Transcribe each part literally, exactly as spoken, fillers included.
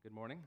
Good morning.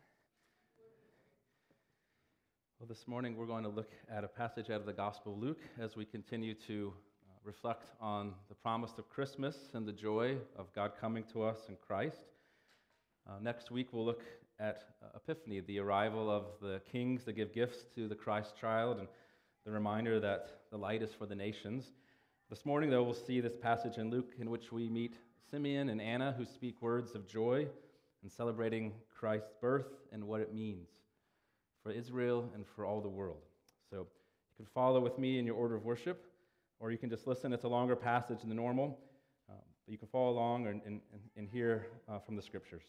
Well, this morning we're going to look at a passage out of the Gospel of Luke as we continue to uh, reflect on the promise of Christmas and the joy of God coming to us in Christ. Uh, next week we'll look at uh, Epiphany, the arrival of the kings that give gifts to the Christ child, and the reminder that the light is for the nations. This morning, though, we'll see this passage in Luke in which we meet Simeon and Anna, who speak words of joy and celebrating Christ's birth and what it means for Israel and for all the world. So you can follow with me in your order of worship, or you can just listen. It's a longer passage than the normal, um, but you can follow along and, and, and hear uh, from the Scriptures.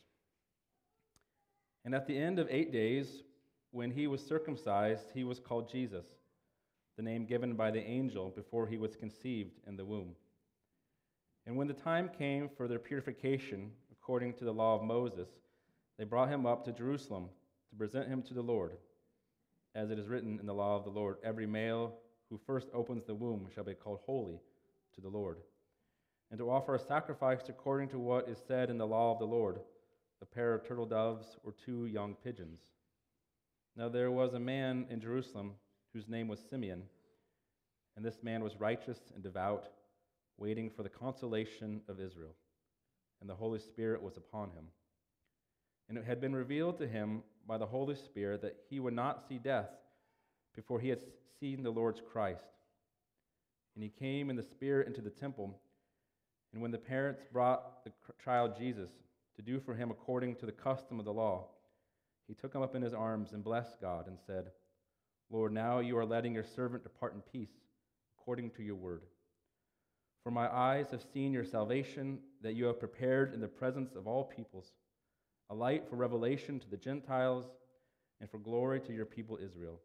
And at the end of eight days, when he was circumcised, he was called Jesus, the name given by the angel before he was conceived in the womb. And when the time came for their purification, according to the law of Moses, they brought him up to Jerusalem to present him to the Lord. As it is written in the law of the Lord, every male who first opens the womb shall be called holy to the Lord. And to offer a sacrifice according to what is said in the law of the Lord, a pair of turtle doves or two young pigeons. Now there was a man in Jerusalem whose name was Simeon, and this man was righteous and devout, waiting for the consolation of Israel. And the Holy Spirit was upon him. And it had been revealed to him by the Holy Spirit that he would not see death before he had seen the Lord's Christ. And he came in the Spirit into the temple, and when the parents brought the child Jesus to do for him according to the custom of the law, he took him up in his arms and blessed God and said, Lord, now you are letting your servant depart in peace, according to your word. For my eyes have seen your salvation that you have prepared in the presence of all peoples, a light for revelation to the Gentiles and for glory to your people Israel.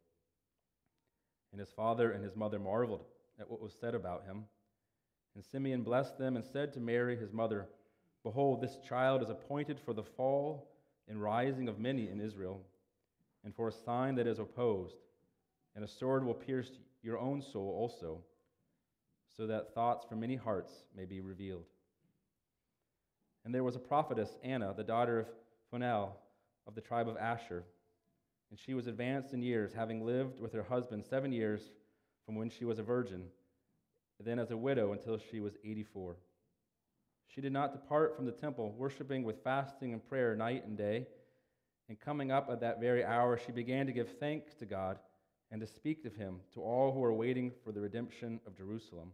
And his father and his mother marveled at what was said about him. And Simeon blessed them and said to Mary, his mother, Behold, this child is appointed for the fall and rising of many in Israel, and for a sign that is opposed, and a sword will pierce your own soul also, so that thoughts from many hearts may be revealed. And there was a prophetess, Anna, the daughter of Phanuel, of the tribe of Asher, and she was advanced in years, having lived with her husband seven years from when she was a virgin, and then as a widow until she was eighty-four. She did not depart from the temple, worshiping with fasting and prayer night and day, and coming up at that very hour, she began to give thanks to God and to speak of him to all who were waiting for the redemption of Jerusalem.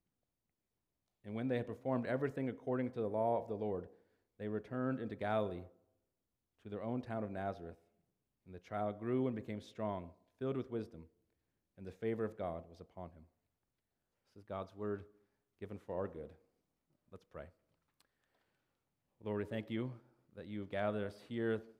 And when they had performed everything according to the law of the Lord, they returned into Galilee, to their own town of Nazareth. And the child grew and became strong, filled with wisdom, and the favor of God was upon him. This is God's word given for our good. Let's pray. Lord, we thank you that you have gathered us here. We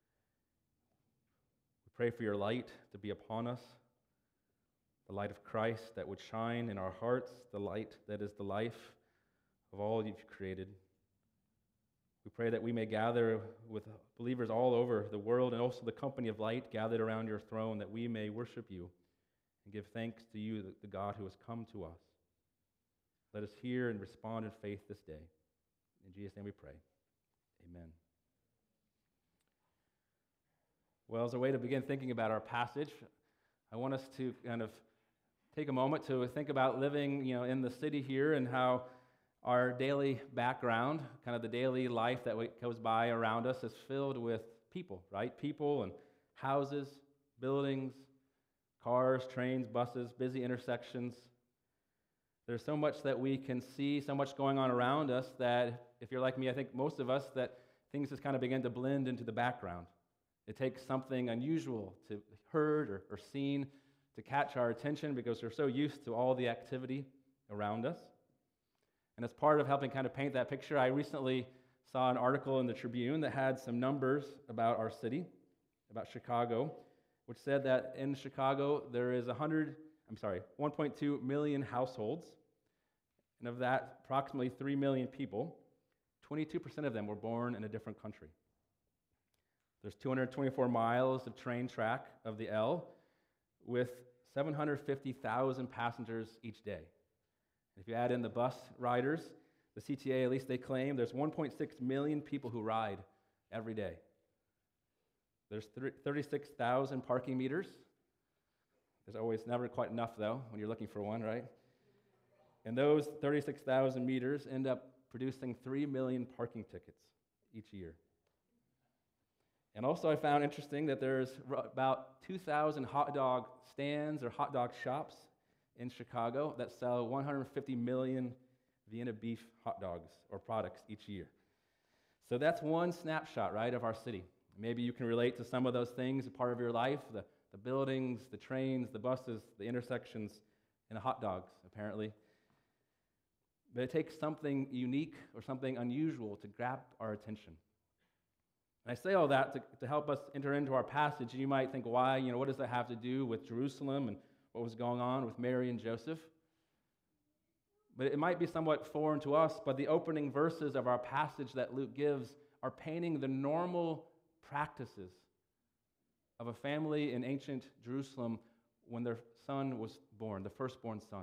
pray for your light to be upon us, the light of Christ that would shine in our hearts, the light that is the life of all you've created. We pray that we may gather with believers all over the world and also the company of light gathered around your throne, that we may worship you and give thanks to you, the God who has come to us. Let us hear and respond in faith this day. In Jesus' name we pray. Amen. Well, as a way to begin thinking about our passage, I want us to kind of take a moment to think about living, you know, in the city here and how our daily background, kind of the daily life that goes by around us, is filled with people, right? People and houses, buildings, cars, trains, buses, busy intersections. There's so much that we can see, so much going on around us that, if you're like me, I think most of us, that things just kind of begin to blend into the background. It takes something unusual to heard or, or seen to catch our attention because we're so used to all the activity around us. And as part of helping kind of paint that picture, I recently saw an article in the Tribune that had some numbers about our city, about Chicago, which said that in Chicago there is one hundred, I'm sorry, one point two million households, and of that, approximately three million people, twenty-two percent of them were born in a different country. There's two hundred twenty-four miles of train track of the L with seven hundred fifty thousand passengers each day. If you add in the bus riders, the C T A, at least they claim, there's one point six million people who ride every day. There's thirty-six thousand parking meters. There's always never quite enough, though, when you're looking for one, right? And those thirty-six thousand meters end up producing three million parking tickets each year. And also I found interesting that there's about two thousand hot dog stands or hot dog shops in Chicago that sell one hundred fifty million Vienna beef hot dogs or products each year. So that's one snapshot, right, of our city. Maybe you can relate to some of those things, a part of your life, the, the buildings, the trains, the buses, the intersections, and the hot dogs, apparently. But it takes something unique or something unusual to grab our attention. And I say all that to, to help us enter into our passage. You might think, why, you know, what does that have to do with Jerusalem and what was going on with Mary and Joseph? But it might be somewhat foreign to us, but the opening verses of our passage that Luke gives are painting the normal practices of a family in ancient Jerusalem when their son was born, the firstborn son.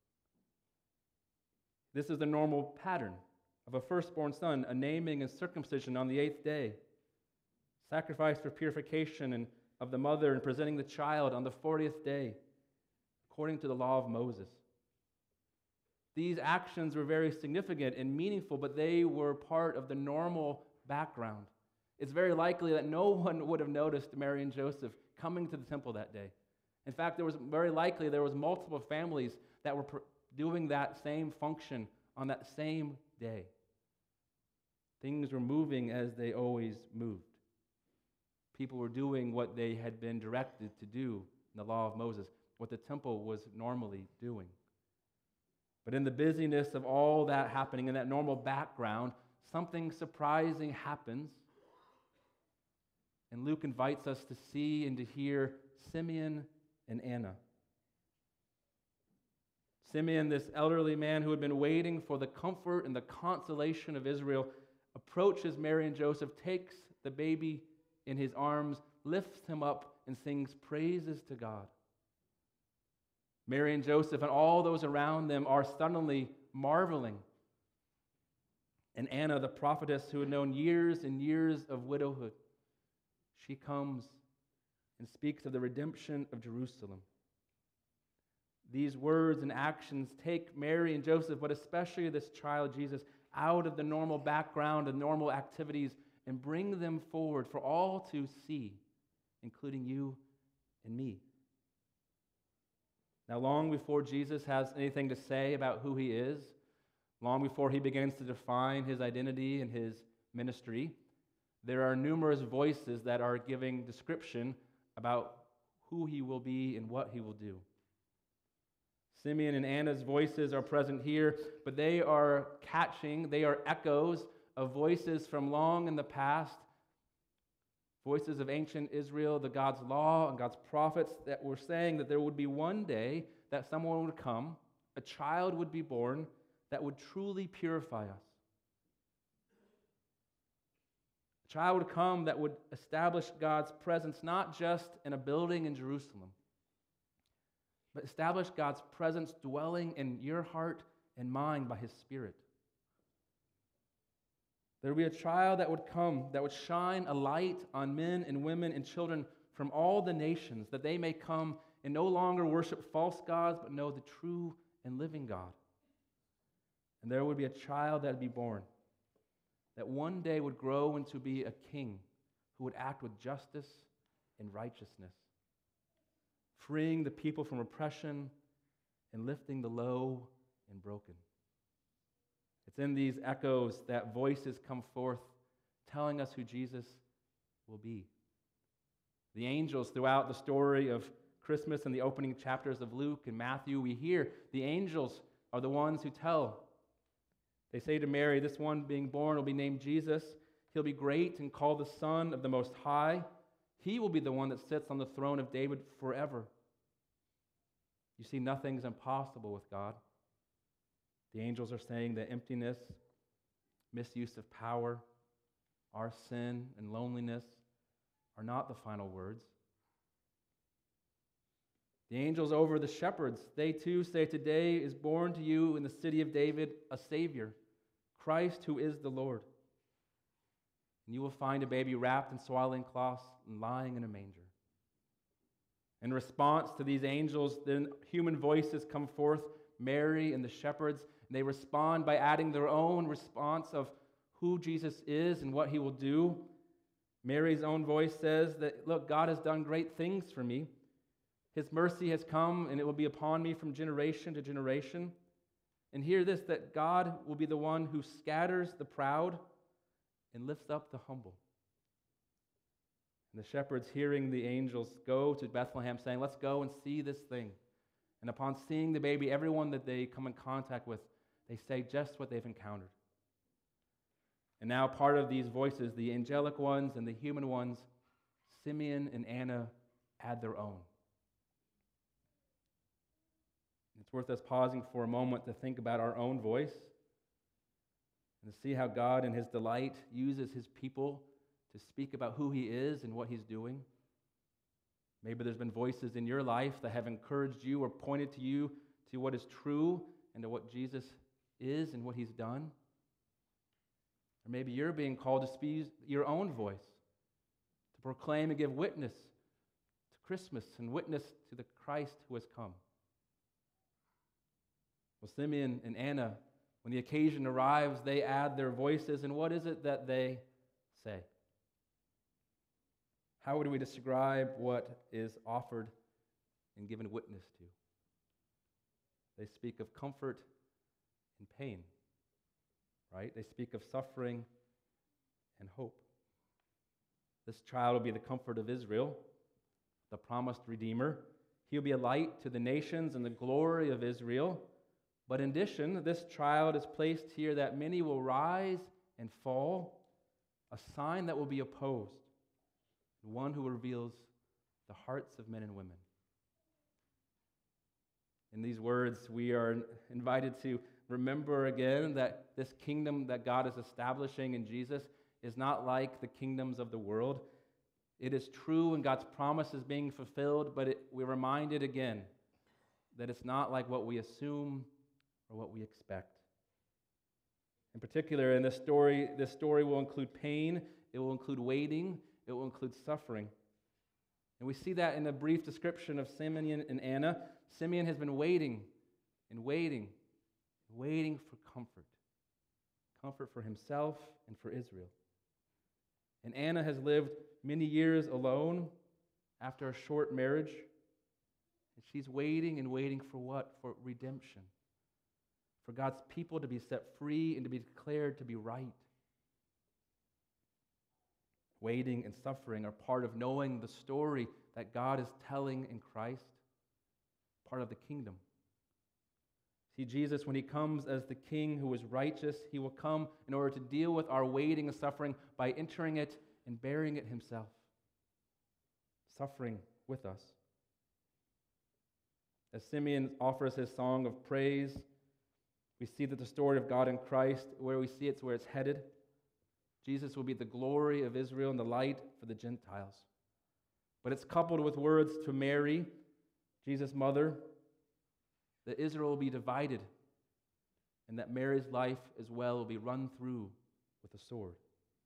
This is the normal pattern of a firstborn son, a naming and circumcision on the eighth day, sacrifice for purification and of the mother, and presenting the child on the fortieth day, according to the law of Moses. These actions were very significant and meaningful, but they were part of the normal background. It's very likely that no one would have noticed Mary and Joseph coming to the temple that day. In fact, there was very likely there was multiple families that were doing that same function on that same day. Things were moving as they always moved. People were doing what they had been directed to do in the law of Moses, what the temple was normally doing. But in the busyness of all that happening, in that normal background, something surprising happens. And Luke invites us to see and to hear Simeon and Anna. Simeon, this elderly man who had been waiting for the comfort and the consolation of Israel, approaches Mary and Joseph, takes the baby in his arms, lifts him up, and sings praises to God. Mary and Joseph and all those around them are suddenly marveling. And Anna, the prophetess who had known years and years of widowhood, she comes and speaks of the redemption of Jerusalem. These words and actions take Mary and Joseph, but especially this child Jesus, out of the normal background and normal activities and bring them forward for all to see, including you and me. Now, long before Jesus has anything to say about who he is, long before he begins to define his identity and his ministry, there are numerous voices that are giving description about who he will be and what he will do. Simeon and Anna's voices are present here, but they are catching, they are echoes of voices from long in the past, voices of ancient Israel, the God's law and God's prophets that were saying that there would be one day that someone would come, a child would be born that would truly purify us. A child would come that would establish God's presence not just in a building in Jerusalem, but establish God's presence dwelling in your heart and mind by his Spirit. There would be a child that would come, that would shine a light on men and women and children from all the nations, that they may come and no longer worship false gods, but know the true and living God. And there would be a child that would be born, that one day would grow into be a king who would act with justice and righteousness, freeing the people from oppression and lifting the low and broken. It's in these echoes that voices come forth telling us who Jesus will be. The angels throughout the story of Christmas and the opening chapters of Luke and Matthew, we hear the angels are the ones who tell. They say to Mary, this one being born will be named Jesus. He'll be great and called the Son of the Most High. He will be the one that sits on the throne of David forever. You see, nothing's impossible with God. The angels are saying that emptiness, misuse of power, our sin and loneliness are not the final words. The angels over the shepherds, they too say, today is born to you in the city of David a Savior, Christ who is the Lord. and you will find a baby wrapped in swaddling cloths and lying in a manger. In response to these angels, then human voices come forth, Mary and the shepherds, and they respond by adding their own response of who Jesus is and what he will do. Mary's own voice says that, look, God has done great things for me. His mercy has come, and it will be upon me from generation to generation. And hear this, that God will be the one who scatters the proud and lifts up the humble. And the shepherds, hearing the angels, go to Bethlehem, saying, let's go and see this thing. And upon seeing the baby, everyone that they come in contact with, they say just what they've encountered. And now part of these voices, the angelic ones and the human ones, Simeon and Anna add their own. It's worth us pausing for a moment to think about our own voice and to see how God in his delight uses his people to speak about who he is and what he's doing. Maybe there's been voices in your life that have encouraged you or pointed to you to what is true and to what Jesus is and what he's done. Or maybe you're being called to speak your own voice, to proclaim and give witness to Christmas and witness to the Christ who has come. Well, Simeon and Anna, when the occasion arrives, they add their voices, and what is it that they say? How would we describe what is offered and given witness to? They speak of comfort and pain, right? They speak of suffering and hope. This child will be the comfort of Israel, the promised Redeemer. He'll be a light to the nations and the glory of Israel. But in addition, this child is placed here that many will rise and fall, a sign that will be opposed, one who reveals the hearts of men and women. In these words, we are invited to remember again that this kingdom that God is establishing in Jesus is not like the kingdoms of the world. It is true and God's promise is being fulfilled, but it, we're reminded again that it's not like what we assume or what we expect. In particular, in this story, this story will include pain, it will include waiting, it will include suffering. And we see that in a brief description of Simeon and Anna. Simeon has been waiting and waiting and waiting for comfort. Comfort for himself and for Israel. And Anna has lived many years alone after a short marriage. And she's waiting and waiting for what? For redemption. For God's people to be set free and to be declared to be right. Waiting and suffering are part of knowing the story that God is telling in Christ, part of the kingdom. See, Jesus, when he comes as the King who is righteous, he will come in order to deal with our waiting and suffering by entering it and bearing it himself, suffering with us. As Simeon offers his song of praise, we see that the story of God in Christ, where we see it's where it's headed. Jesus will be the glory of Israel and the light for the Gentiles. But it's coupled with words to Mary, Jesus' mother, that Israel will be divided and that Mary's life as well will be run through with a sword.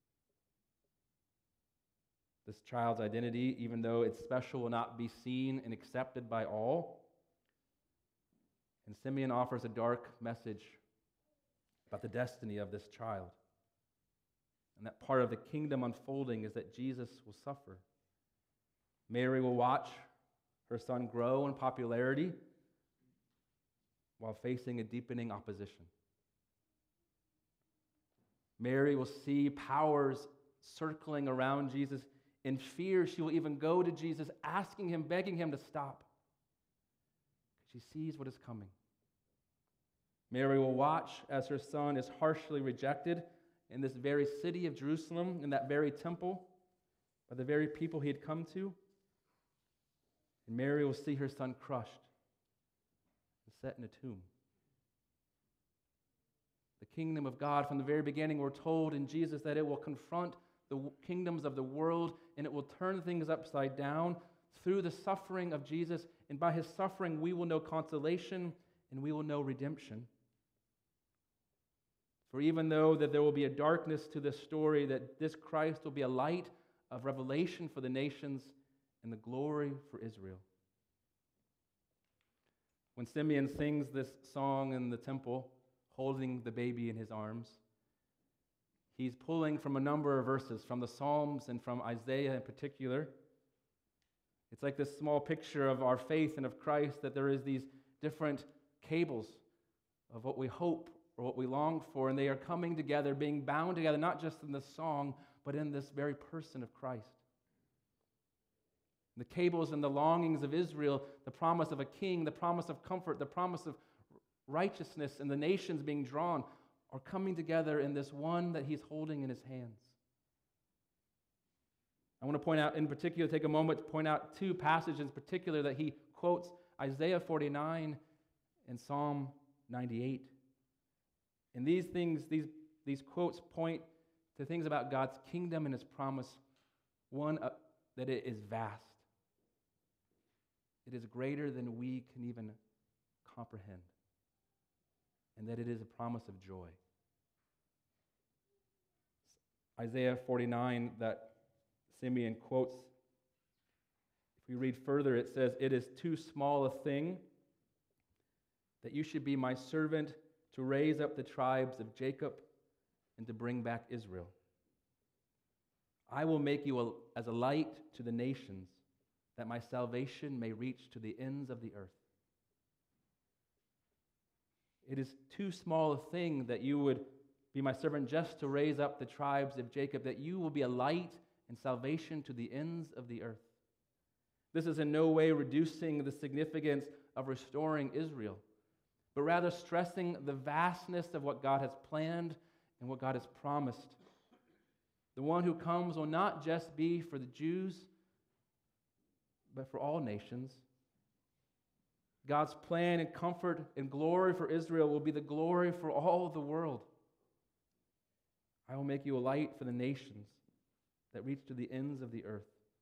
This child's identity, even though it's special, will not be seen and accepted by all. And Simeon offers a dark message about the destiny of this child. And that part of the kingdom unfolding is that Jesus will suffer. Mary will watch her son grow in popularity while facing a deepening opposition. Mary will see powers circling around Jesus. In fear, she will even go to Jesus, asking him, begging him to stop. She sees what is coming. Mary will watch as her son is harshly rejected in this very city of Jerusalem, in that very temple, by the very people he had come to. And Mary will see her son crushed and set in a tomb. The kingdom of God, from the very beginning, we're told in Jesus that it will confront the kingdoms of the world and it will turn things upside down through the suffering of Jesus. And by his suffering, we will know consolation and we will know redemption. For even though that there will be a darkness to this story, that this Christ will be a light of revelation for the nations and the glory for Israel. When Simeon sings this song in the temple, holding the baby in his arms, he's pulling from a number of verses, from the Psalms and from Isaiah in particular. It's like this small picture of our faith and of Christ, that there is these different cables of what we hope or what we long for, and they are coming together, being bound together, not just in the song, but in this very person of Christ. The cables and the longings of Israel, the promise of a king, the promise of comfort, the promise of righteousness, and the nations being drawn, are coming together in this one that he's holding in his hands. I want to point out in particular, take a moment to point out two passages in particular that he quotes, Isaiah forty-nine and Psalm ninety-eight. And these things, these, these quotes point to things about God's kingdom and his promise. One, uh, that it is vast. It is greater than we can even comprehend. And that it is a promise of joy. Isaiah forty-nine that Simeon quotes, if we read further, it says, "It is too small a thing that you should be my servant to raise up the tribes of Jacob and to bring back Israel. I will make you a, as a light to the nations, that my salvation may reach to the ends of the earth." It is too small a thing that you would be my servant just to raise up the tribes of Jacob, that you will be a light and salvation to the ends of the earth. This is in no way reducing the significance of restoring Israel, but rather stressing the vastness of what God has planned and what God has promised. The one who comes will not just be for the Jews, but for all nations. God's plan and comfort and glory for Israel will be the glory for all the world. I will make you a light for the nations that reach to the ends of the earth.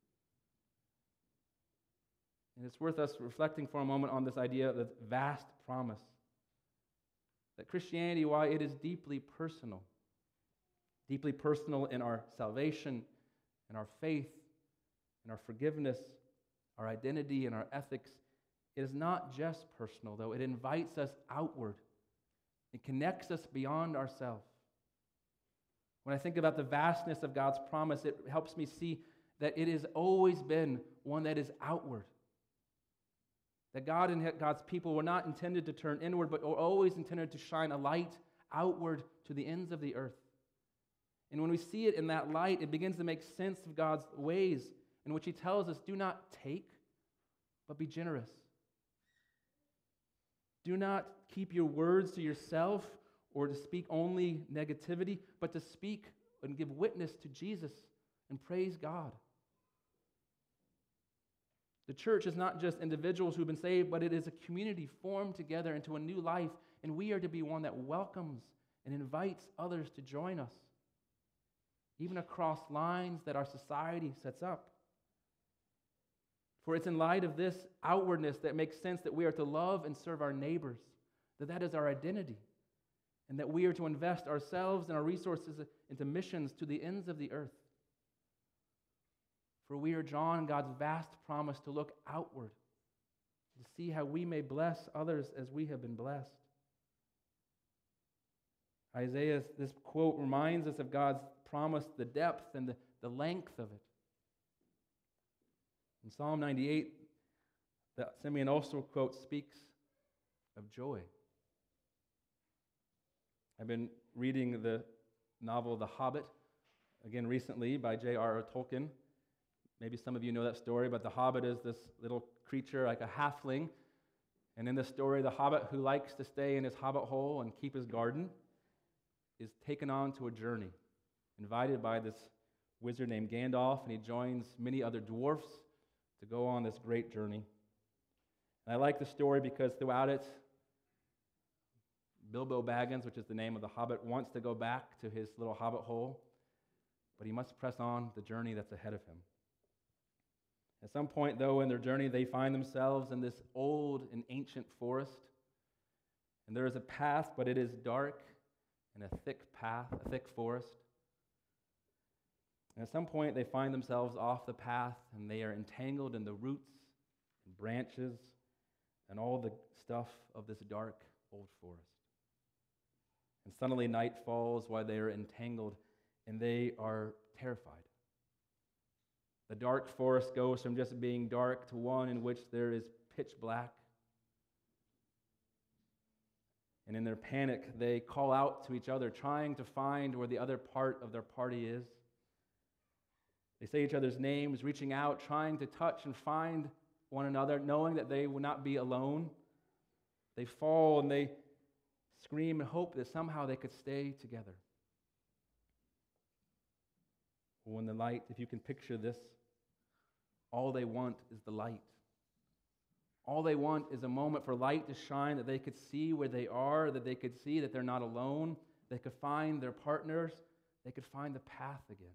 And it's worth us reflecting for a moment on this idea of this vast promise. That Christianity, why it is deeply personal, deeply personal in our salvation, in our faith, in our forgiveness, our identity, and our ethics, it is not just personal, though. It invites us outward. It connects us beyond ourselves. When I think about the vastness of God's promise, it helps me see that it has always been one that is outward. That God and God's people were not intended to turn inward, but were always intended to shine a light outward to the ends of the earth. And when we see it in that light, it begins to make sense of God's ways, in which he tells us, do not take, but be generous. Do not keep your words to yourself or to speak only negativity, but to speak and give witness to Jesus and praise God. The church is not just individuals who've been saved, but it is a community formed together into a new life, and we are to be one that welcomes and invites others to join us, even across lines that our society sets up. For it's in light of this outwardness that makes sense that we are to love and serve our neighbors, that that is our identity, and that we are to invest ourselves and our resources into missions to the ends of the earth. For we are drawn God's vast promise to look outward, to see how we may bless others as we have been blessed. Isaiah's, this quote reminds us of God's promise, the depth and the, the length of it. In Psalm ninety-eight, that Simeon also quote speaks of joy. I've been reading the novel The Hobbit, again recently, by J R R Tolkien. Maybe some of you know that story, but the Hobbit is this little creature, like a halfling. And in the story, the Hobbit who likes to stay in his hobbit hole and keep his garden is taken on to a journey, invited by this wizard named Gandalf, and he joins many other dwarfs to go on this great journey. And I like the story because throughout it, Bilbo Baggins, which is the name of the Hobbit, wants to go back to his little hobbit hole, but he must press on the journey that's ahead of him. At some point, though, in their journey, they find themselves in this old and ancient forest. And there is a path, but it is dark in a thick path, a thick forest. And at some point, they find themselves off the path, and they are entangled in the roots and branches and all the stuff of this dark old forest. And suddenly night falls while they are entangled, and they are terrified. The dark forest goes from just being dark to one in which there is pitch black. And in their panic, they call out to each other, trying to find where the other part of their party is. They say each other's names, reaching out, trying to touch and find one another, knowing that they will not be alone. They fall and they scream and hope that somehow they could stay together. When the light, if you can picture this, all they want is the light. All they want is a moment for light to shine, that they could see where they are, that they could see that they're not alone, they could find their partners, they could find the path again.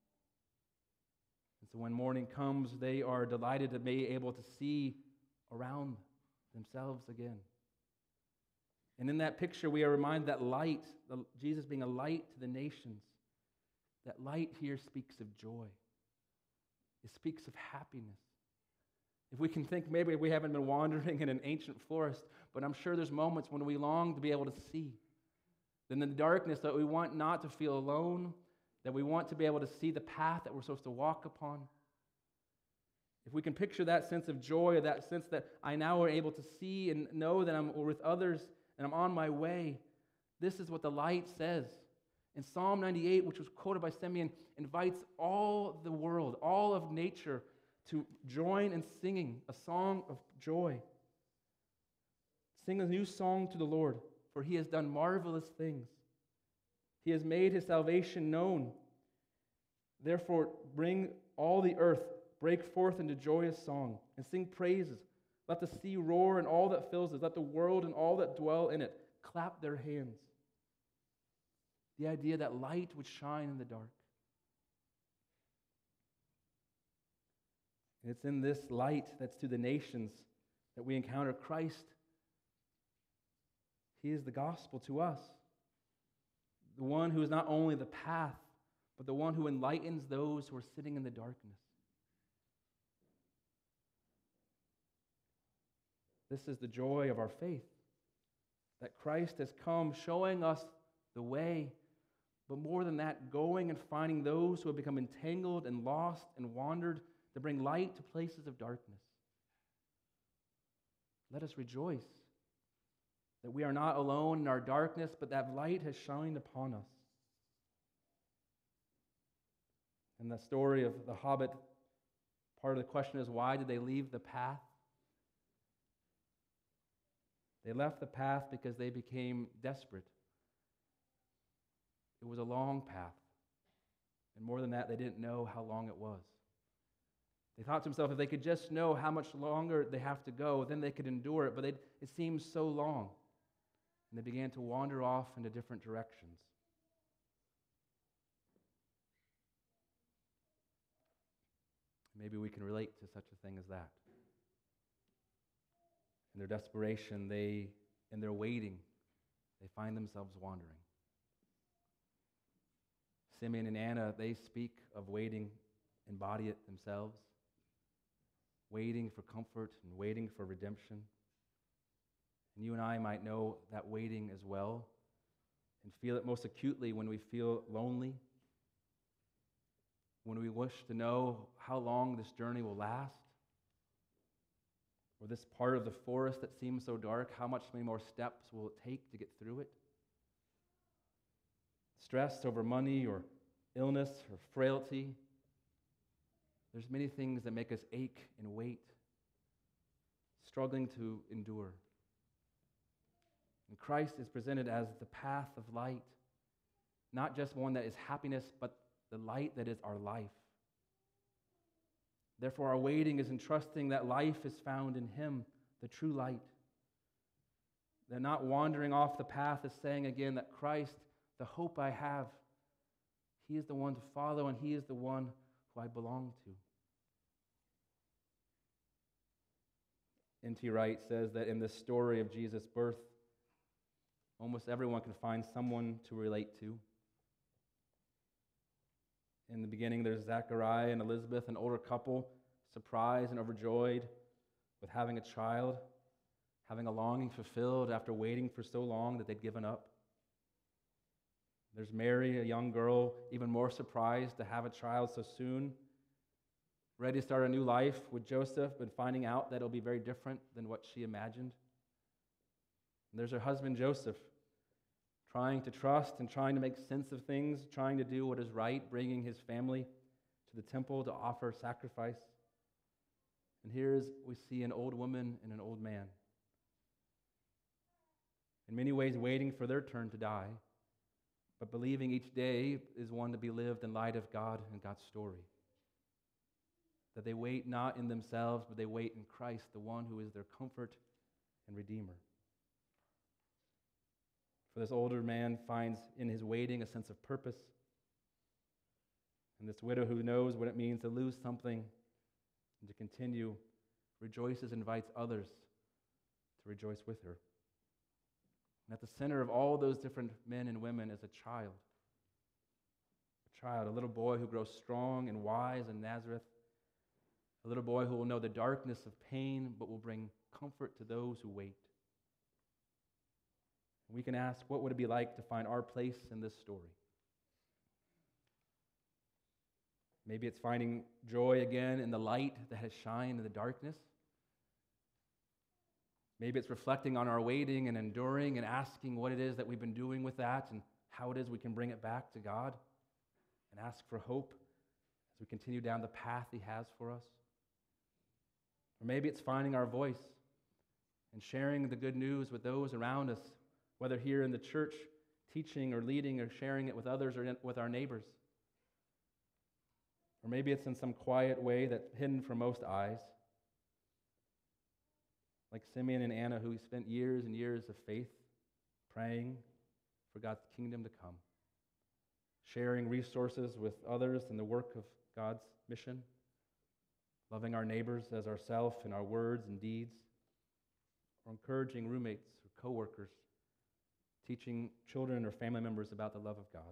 And so when morning comes, they are delighted to be able to see around themselves again. And in that picture, we are reminded that light, the, Jesus being a light to the nations, that light here speaks of joy. It speaks of happiness. If we can think maybe we haven't been wandering in an ancient forest, but I'm sure there's moments when we long to be able to see. Then in the darkness, that we want not to feel alone, that we want to be able to see the path that we're supposed to walk upon. If we can picture that sense of joy, that sense that I now are able to see and know that I'm with others and I'm on my way, this is what the light says. And Psalm ninety-eight, which was quoted by Simeon, invites all the world, all of nature, to join in singing a song of joy. Sing a new song to the Lord, for he has done marvelous things. He has made his salvation known. Therefore, bring all the earth, break forth into joyous song, and sing praises. Let the sea roar and all that fills it. Let the world and all that dwell in it clap their hands. The idea that light would shine in the dark. And it's in this light that's to the nations that we encounter Christ. He is the gospel to us. The one who is not only the path, but the one who enlightens those who are sitting in the darkness. This is the joy of our faith, that Christ has come showing us the way, but more than that, going and finding those who have become entangled and lost and wandered to bring light to places of darkness. Let us rejoice that we are not alone in our darkness, but that light has shined upon us. And the story of the Hobbit, part of the question is, why did they leave the path? They left the path because they became desperate. It was a long path. And more than that, they didn't know how long it was. They thought to themselves, if they could just know how much longer they have to go, then they could endure it. But it, it seemed so long. And they began to wander off into different directions. Maybe we can relate to such a thing as that. In their desperation, they, in their waiting, they find themselves wandering. Simeon and Anna, they speak of waiting, embody it themselves, waiting for comfort and waiting for redemption. And you and I might know that waiting as well and feel it most acutely when we feel lonely, when we wish to know how long this journey will last, or this part of the forest that seems so dark, how much many more steps will it take to get through it? Stress over money or illness or frailty. There's many things that make us ache and wait, struggling to endure. And Christ is presented as the path of light, not just one that is happiness, but the light that is our life. Therefore, our waiting is in trusting that life is found in Him, the true light. That not wandering off the path is saying again that Christ, the hope I have, He is the one to follow and He is the one who I belong to. N T Wright says that in the story of Jesus' birth, almost everyone can find someone to relate to. In the beginning, there's Zachariah and Elizabeth, an older couple, surprised and overjoyed with having a child, having a longing fulfilled after waiting for so long that they'd given up. There's Mary, a young girl, even more surprised to have a child so soon, ready to start a new life with Joseph, but finding out that it'll be very different than what she imagined. And there's her husband, Joseph, trying to trust and trying to make sense of things, trying to do what is right, bringing his family to the temple to offer sacrifice. And here's we see an old woman and an old man, in many ways waiting for their turn to die, but believing each day is one to be lived in light of God and God's story. That they wait not in themselves, but they wait in Christ, the one who is their comfort and Redeemer. For this older man finds in his waiting a sense of purpose. And this widow who knows what it means to lose something and to continue rejoices, invites others to rejoice with her. And at the center of all those different men and women is a child. A child, a little boy who grows strong and wise in Nazareth. A little boy who will know the darkness of pain, but will bring comfort to those who wait. And we can ask, what would it be like to find our place in this story? Maybe it's finding joy again in the light that has shined in the darkness. Maybe it's reflecting on our waiting and enduring and asking what it is that we've been doing with that and how it is we can bring it back to God and ask for hope as we continue down the path He has for us. Or maybe it's finding our voice and sharing the good news with those around us, whether here in the church, teaching or leading or sharing it with others or with our neighbors. Or maybe it's in some quiet way that's hidden from most eyes, like Simeon and Anna, who spent years and years of faith praying for God's kingdom to come, sharing resources with others in the work of God's mission, loving our neighbors as ourselves in our words and deeds, or encouraging roommates or coworkers, teaching children or family members about the love of God.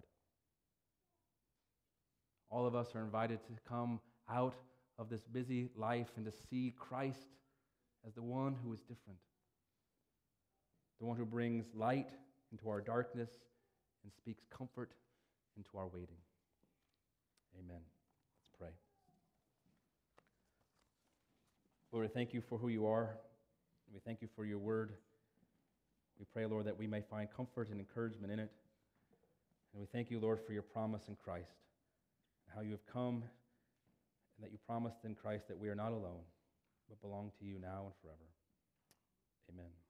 All of us are invited to come out of this busy life and to see Christ as the one who is different, the one who brings light into our darkness and speaks comfort into our waiting. Amen. Let's pray. Lord, I thank you for who you are, and we thank you for your word. We pray, Lord, that we may find comfort and encouragement in it. And we thank you, Lord, for your promise in Christ, and how you have come, and that you promised in Christ that we are not alone, but belong to you now and forever. Amen.